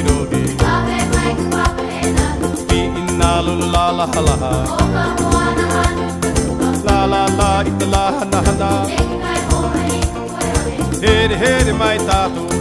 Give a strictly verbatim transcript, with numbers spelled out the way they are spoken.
gogi Ki inalu la la la la La la la ita la hana hana Heri heri mai tatu